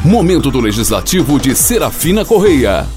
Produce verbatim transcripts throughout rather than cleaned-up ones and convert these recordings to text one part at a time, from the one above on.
Momento do Legislativo de Serafina Correia.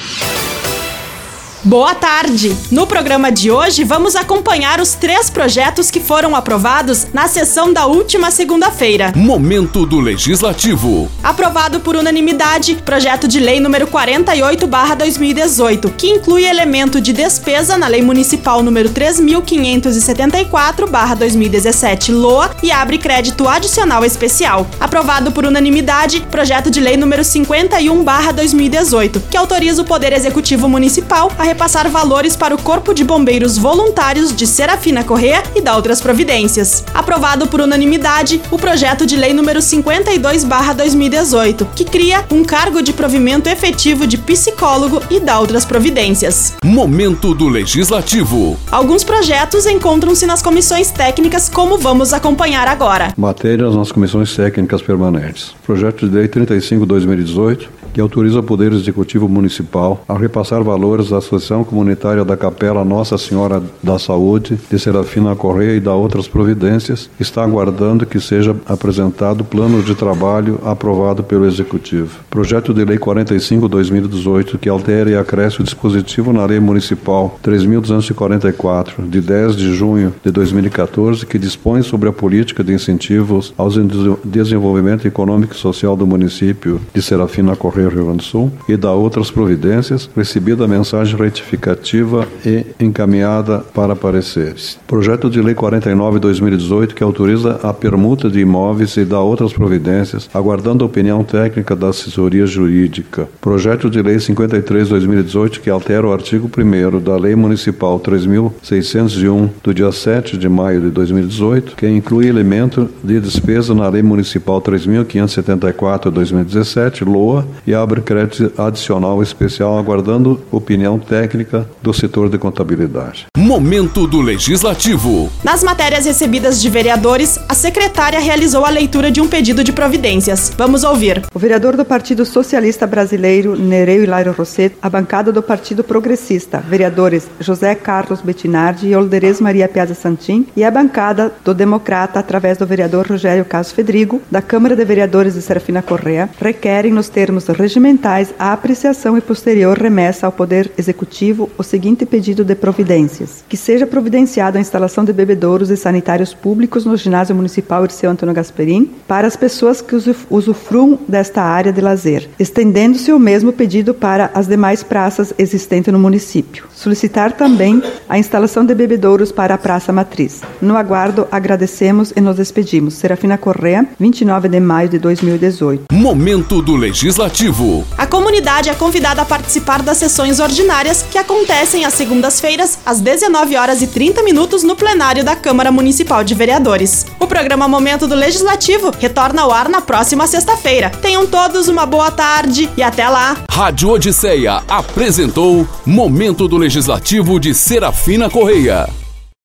Boa tarde! No programa de hoje, vamos acompanhar os três projetos que foram aprovados na sessão da última segunda-feira. Momento do Legislativo. Aprovado por unanimidade, projeto de lei número quarenta e oito barra dois mil e dezoito, que inclui elemento de despesa na lei municipal número três mil quinhentos e setenta e quatro barra dois mil e dezessete, L O A, e abre crédito adicional especial. Aprovado por unanimidade, projeto de lei número cinquenta e um barra dois mil e dezoito, que autoriza o Poder Executivo Municipal a repassar valores para o Corpo de Bombeiros Voluntários de Serafina Correia e dar outras providências. Aprovado por unanimidade, o projeto de lei número cinquenta e dois barra dois mil e dezoito, que cria um cargo de provimento efetivo de psicólogo e dá outras providências. Momento do Legislativo. Alguns projetos encontram-se nas comissões técnicas, como vamos acompanhar agora. Matérias nas comissões técnicas permanentes. Projeto de lei trinta e cinco barra dois mil e dezoito, que autoriza o Poder Executivo Municipal a repassar valores da Associação Comunitária da Capela Nossa Senhora da Saúde de Serafina Correia e da outras providências, está aguardando que seja apresentado plano de trabalho aprovado pelo Executivo. Projeto de lei quarenta e cinco barra dois mil e dezoito, que altera e acresce o dispositivo na Lei Municipal três mil duzentos e quarenta e quatro, de dez de junho de dois mil e quatorze, que dispõe sobre a política de incentivos ao desenvolvimento econômico e social do município de Serafina Correia, Rio Grande do Sul, e da outras providências, recebida a mensagem retificativa e encaminhada para pareceres. Projeto de lei quarenta e nove barra dois mil e dezoito, que autoriza a permuta de imóveis e da outras providências, aguardando a opinião técnica da assessoria jurídica. Projeto de lei cinquenta e três barra dois mil e dezoito, que altera o artigo primeiro da Lei Municipal três mil seiscentos e um, do dia sete de maio de dois mil e dezoito, que inclui elemento de despesa na Lei Municipal três mil quinhentos e setenta e quatro de dois mil e dezessete, L O A, e abre crédito adicional especial, aguardando opinião técnica do setor de contabilidade. Momento do Legislativo. Nas matérias recebidas de vereadores, a secretária realizou a leitura de um pedido de providências. Vamos ouvir. O vereador do Partido Socialista Brasileiro, Nereu Hilário Rosseto, a bancada do Partido Progressista, vereadores José Carlos Bettinardi e Olderez Maria Piazza Santin, e a bancada do Democrata, através do vereador Rogério Caso Fedrigo, da Câmara de Vereadores de Serafina Correia, requerem, nos termos regimentais, a apreciação e posterior remessa ao Poder Executivo o seguinte pedido de providências: que seja providenciada a instalação de bebedouros e sanitários públicos no ginásio municipal Irceu Antônio Gasperim para as pessoas que usufruam desta área de lazer, estendendo-se o mesmo pedido para as demais praças existentes no município. Solicitar também a instalação de bebedouros para a Praça Matriz. No aguardo, agradecemos e nos despedimos. Serafina Correia, vinte e nove de maio de dois mil e dezoito. Momento do Legislativo. A comunidade é convidada a participar das sessões ordinárias que acontecem às segundas-feiras, às dezenove horas e trinta minutos, no plenário da Câmara Municipal de Vereadores. O programa Momento do Legislativo retorna ao ar na próxima sexta-feira. Tenham todos uma boa tarde e até lá. Rádio Odisseia apresentou Momento do Legislativo de Serafina Correia.